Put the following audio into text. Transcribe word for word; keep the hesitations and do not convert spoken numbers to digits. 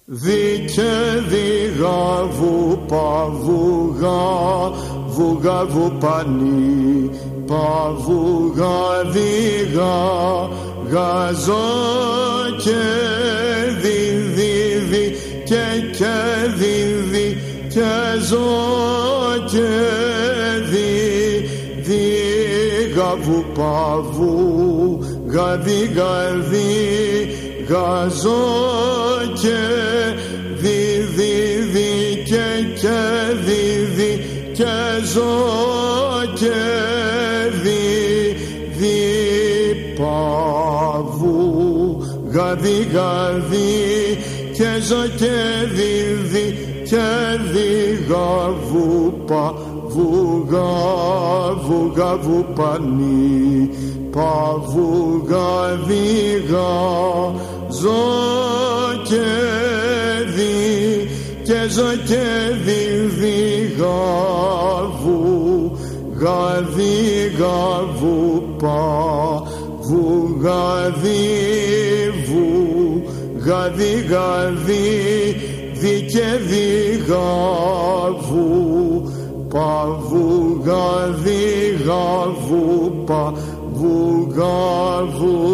Δίκε δίγα βουπα βουγα, βουγα βουπανί, παβουγα δίγα, γαζό και διδίδι και και δίδι και ζω και δι, δίγα βουπα βουγα δίγα δι, γαζό και διδίδι και και δίδι και ζω και δι, δι παβού γαδί γαδί και ζω και διδι και δίγα βουπα βουγα βουγα βουπανί, παβουγα δίγα ζω και δι και ζω και διδίγα βουγα δίγα βουπα βουγα δι βουγα δίγα δι δι και δίγα βουπα βουγα δίγα βουπα βουγα βουγα